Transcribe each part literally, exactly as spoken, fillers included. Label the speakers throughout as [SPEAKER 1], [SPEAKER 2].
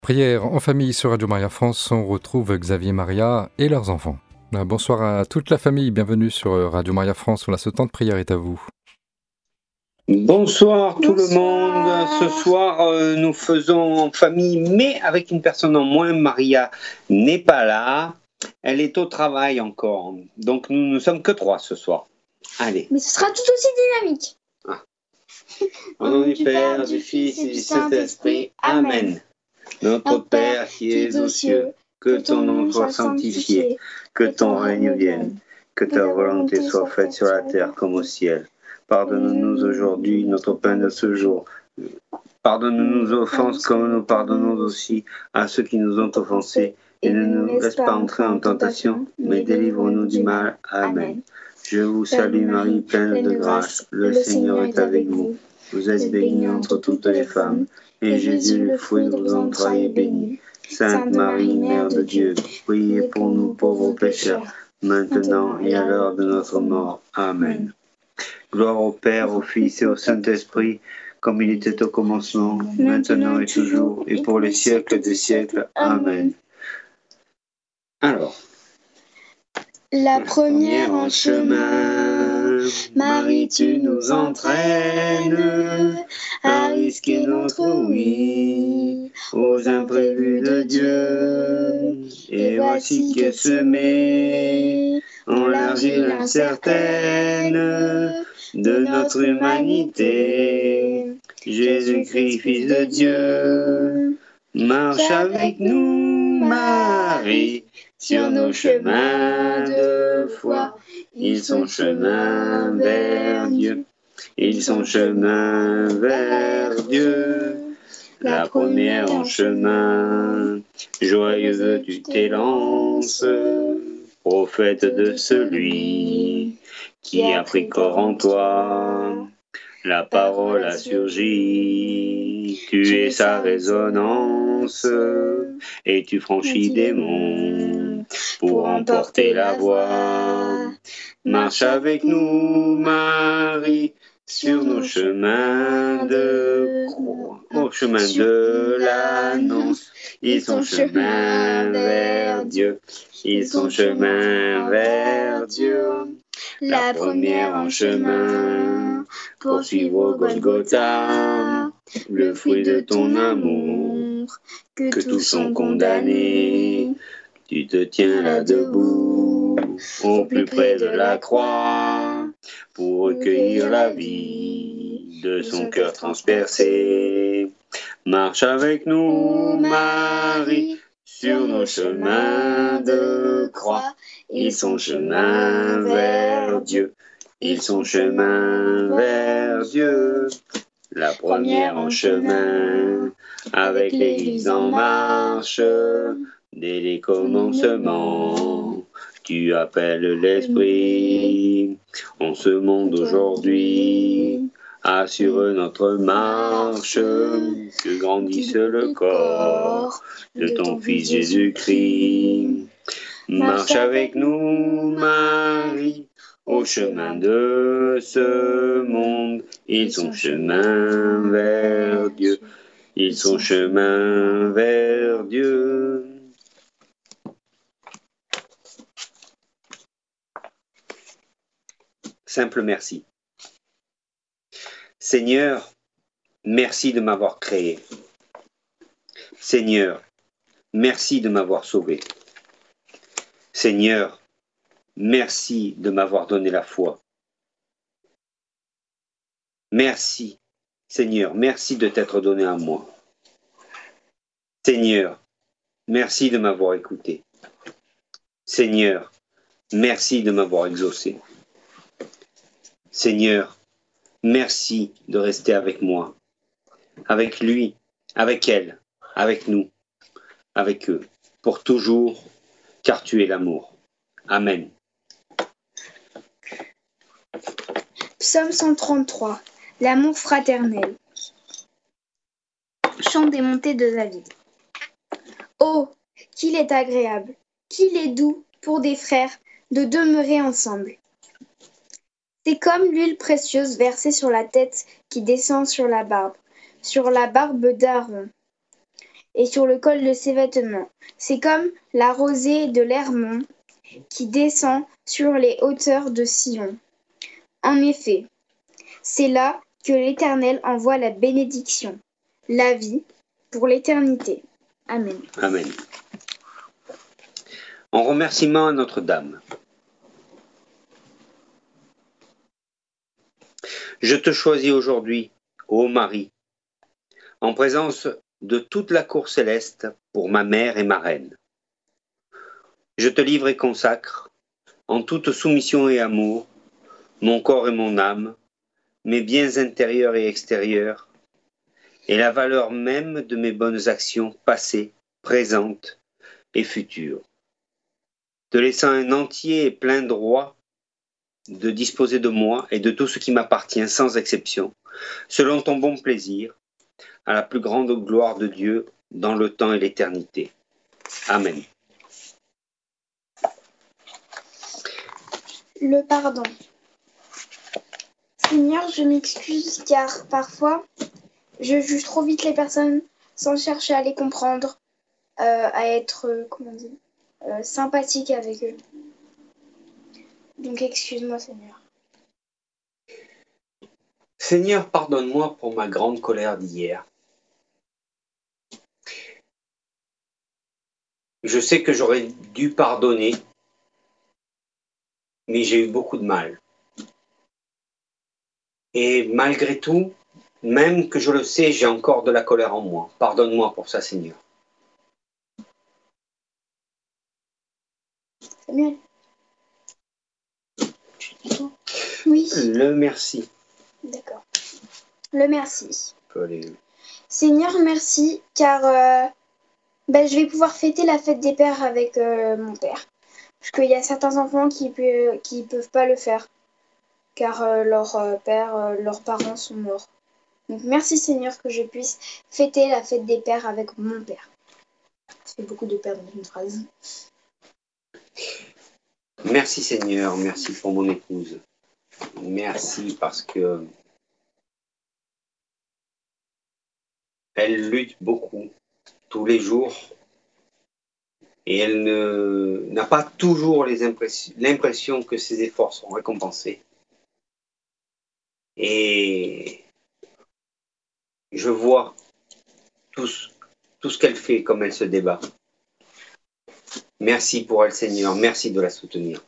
[SPEAKER 1] Prière en famille sur Radio Maria France, on retrouve Xavier Maria et leurs enfants. Bonsoir à toute la famille, bienvenue sur Radio Maria France, où ce temps de prière est à vous.
[SPEAKER 2] Bonsoir tout le monde, ce soir euh, nous faisons en famille, mais avec une personne en moins. Maria n'est pas là, elle est au travail encore, donc nous ne sommes que trois ce soir. Allez.
[SPEAKER 3] Mais ce sera tout aussi dynamique.
[SPEAKER 2] Ah. Au nom du Père, du Fils et du Saint-Esprit, Amen. Notre Père qui es aux cieux, que ton nom soit sanctifié, que ton règne vienne, que ta volonté soit faite sur la terre comme au ciel. Pardonne-nous aujourd'hui notre pain de ce jour. Pardonne-nous nos offenses comme nous pardonnons aussi à ceux qui nous ont offensés. Et ne nous laisse pas entrer en tentation, mais délivre-nous du mal. Amen. Je vous salue Marie, pleine de grâce. Le Seigneur est avec vous. Vous êtes bénie entre toutes les femmes. Et Jésus, le fruit de vos entrailles, est béni. Sainte Marie, Mère de Dieu, priez pour nous pauvres pécheurs, maintenant et à l'heure de notre mort. Amen. Gloire au Père, au Fils et au Saint-Esprit, comme il était au commencement, maintenant et toujours, et pour les siècles des siècles. Amen. Alors,
[SPEAKER 3] la première en chemin, Marie, tu nous entraînes à risquer notre oui aux imprévus de Dieu. Et voici qu'est semée en l'argile incertaine de notre humanité. Jésus-Christ, Fils de Dieu, marche avec nous, Marie, sur nos chemins de foi. Ils sont chemin vers Dieu. Ils sont chemin vers Dieu. La première en chemin, joyeuse tu t'élances, prophète de celui qui a pris corps en toi. La parole a surgi, tu es sa résonance, et tu franchis des monts pour emporter la voie. Marche avec nous, Marie, sur nos chemins de croix, au chemin de l'annonce. Ils sont chemin vers Dieu, ils sont chemin vers Dieu. La première en chemin, pour suivre Golgotha, le fruit de ton amour, que tous sont condamnés. Tu te tiens là debout, au plus près de la croix, pour recueillir la vie de son cœur transpercé. Marche avec nous, Marie, sur nos chemins de croix. Ils sont chemin vers Dieu, ils sont chemin vers Dieu. La première en chemin, avec l'Église en marche, dès les commencements, tu appelles l'Esprit. En ce monde aujourd'hui, assure notre marche, que grandisse le corps de ton Fils Jésus-Christ. Marche avec nous, Marie, au chemin de ce monde. Ils sont chemin vers Dieu, ils sont chemin vers Dieu. Simple merci. Seigneur, merci de m'avoir créé. Seigneur, merci de m'avoir sauvé. Seigneur, merci de m'avoir donné la foi. Merci, Seigneur, merci de t'être donné à moi. Seigneur, merci de m'avoir écouté. Seigneur, merci de m'avoir exaucé. Seigneur, merci de rester avec moi, avec lui, avec elle, avec nous, avec eux, pour toujours, car tu es l'amour. Amen. Psaume cent trente-trois, l'amour fraternel. Chant des montées de David. Oh, qu'il est agréable, qu'il est doux pour des frères de demeurer ensemble. C'est comme l'huile précieuse versée sur la tête qui descend sur la barbe, sur la barbe d'Aaron.
[SPEAKER 4] et sur le col de ses vêtements. C'est comme la rosée de l'Hermon qui descend sur les hauteurs de Sion. En effet, c'est là que l'Éternel envoie la bénédiction, la vie, pour l'éternité. Amen.
[SPEAKER 3] Amen. En remerciement à Notre-Dame. Je te choisis aujourd'hui, ô Marie, en présence de toute la cour céleste pour ma mère et ma reine. Je te livre et consacre, en toute soumission et amour, mon corps et mon âme, mes biens intérieurs et extérieurs, et la valeur même de mes bonnes actions passées, présentes et futures, te laissant un entier et plein droit de disposer de moi et de tout ce qui m'appartient sans exception, selon ton bon plaisir, à la plus grande gloire de Dieu dans le temps et l'éternité. Amen.
[SPEAKER 4] Le pardon. Seigneur, je m'excuse car parfois je juge trop vite les personnes sans chercher à les comprendre, euh, à être, euh, comment dire, euh, sympathique avec eux. Donc excuse-moi, Seigneur.
[SPEAKER 3] Seigneur, pardonne-moi pour ma grande colère d'hier. Je sais que j'aurais dû pardonner, mais j'ai eu beaucoup de mal. Et malgré tout, même que je le sais, j'ai encore de la colère en moi. Pardonne-moi pour ça, Seigneur.
[SPEAKER 4] Samuel. Oui.
[SPEAKER 3] Le merci.
[SPEAKER 4] D'accord. Le merci.
[SPEAKER 3] Aller...
[SPEAKER 4] Seigneur, merci, car euh, ben, je vais pouvoir fêter la fête des pères avec euh, mon père. Parce qu'il y a certains enfants qui ne qui peuvent pas le faire, car euh, leur euh, père, euh, leurs parents sont morts. Donc merci Seigneur que je puisse fêter la fête des pères avec mon père. Ça fait beaucoup de pères dans une phrase.
[SPEAKER 3] Merci Seigneur, merci pour mon épouse. Merci parce que elle lutte beaucoup, tous les jours, et elle ne, n'a pas toujours les impressions, l'impression que ses efforts sont récompensés. Et je vois tout, tout ce qu'elle fait, comme elle se débat. Merci pour elle, Seigneur, merci de la soutenir.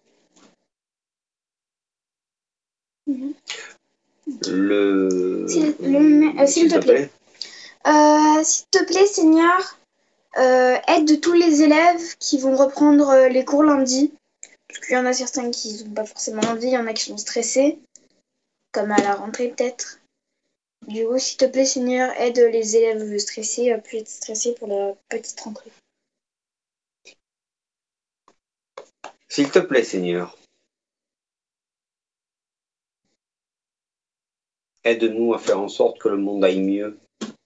[SPEAKER 4] Mmh.
[SPEAKER 3] Le...
[SPEAKER 4] S'il, le, euh, s'il te plaît. Euh, s'il te plaît, Seigneur, euh, aide tous les élèves qui vont reprendre euh, les cours lundi. Parce qu'il y en a certains qui n'ont pas forcément envie, il y en a qui sont stressés, comme à la rentrée peut-être. Du coup, s'il te plaît, Seigneur, aide les élèves stressés à plus être stressés pour la petite rentrée.
[SPEAKER 3] S'il te plaît, Seigneur, aide-nous à faire en sorte que le monde aille mieux.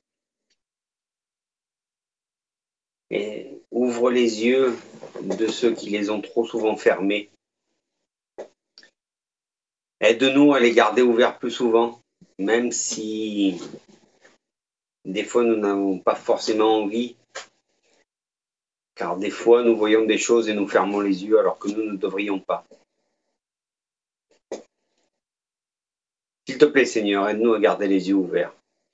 [SPEAKER 3] Et ouvre les yeux de ceux qui les ont trop souvent fermés. Aide-nous à les garder ouverts plus souvent, même si des fois nous n'avons pas forcément envie, car des fois nous voyons des choses et nous fermons les yeux alors que nous ne devrions pas. S'il te plaît, Seigneur, aide-nous à garder les yeux ouverts.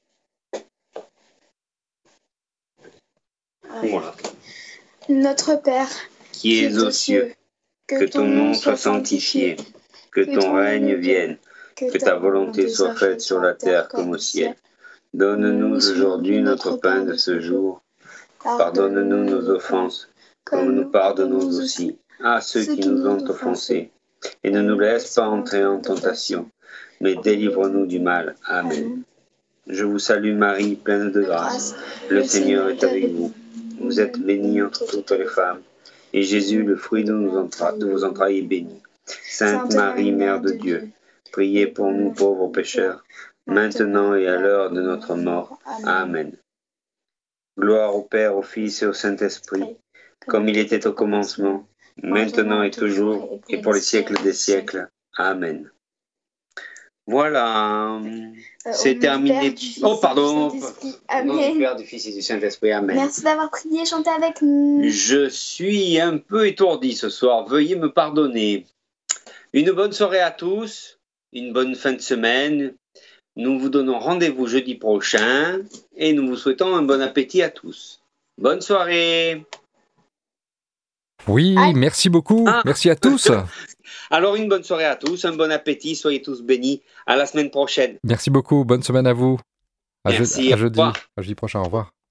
[SPEAKER 3] Voilà.
[SPEAKER 4] Notre Père,
[SPEAKER 3] qui es aux cieux, que ton nom soit sanctifié, que ton règne vienne, que ta volonté soit faite sur la terre comme au ciel. Donne-nous aujourd'hui notre pain de ce jour. Pardonne-nous nos offenses, comme nous pardonnons aussi à ceux qui nous ont offensés. Et ne nous laisse pas entrer en tentation, mais délivre-nous du mal. Amen. Je vous salue Marie, pleine de grâce. Le Seigneur est avec vous. Vous êtes bénie entre toutes les femmes, et Jésus, le fruit de, nos entrailles, de vos entrailles, est béni. Sainte Marie, Mère de Dieu, priez pour nous pauvres pécheurs, maintenant et à l'heure de notre mort. Amen. Gloire au Père, au Fils et au Saint-Esprit, comme il était au commencement, maintenant et toujours, et pour les siècles des siècles. Amen. Voilà.
[SPEAKER 4] Euh,
[SPEAKER 3] C'est
[SPEAKER 4] au nom
[SPEAKER 3] terminé.
[SPEAKER 4] du Père, du Fils
[SPEAKER 3] Oh,
[SPEAKER 4] et
[SPEAKER 3] pardon.
[SPEAKER 4] du Saint-Esprit.
[SPEAKER 3] Au nom du
[SPEAKER 4] Amen.
[SPEAKER 3] Père, du Fils et du Saint-Esprit. Amen.
[SPEAKER 4] Merci d'avoir prié et chanté avec nous.
[SPEAKER 3] Je suis un peu étourdi ce soir. Veuillez me pardonner. Une bonne soirée à tous. Une bonne fin de semaine. Nous vous donnons rendez-vous jeudi prochain. Et nous vous souhaitons un bon appétit à tous. Bonne soirée.
[SPEAKER 1] Oui,
[SPEAKER 4] Ah.
[SPEAKER 1] merci beaucoup.
[SPEAKER 3] Ah.
[SPEAKER 1] Merci à tous.
[SPEAKER 3] Alors, une bonne soirée à tous. Un bon appétit. Soyez tous bénis. À la semaine prochaine.
[SPEAKER 1] Merci beaucoup. Bonne semaine à vous. À,
[SPEAKER 3] Merci,
[SPEAKER 1] je- à
[SPEAKER 3] au
[SPEAKER 1] jeudi.
[SPEAKER 3] revoir.
[SPEAKER 1] À jeudi prochain. Au revoir.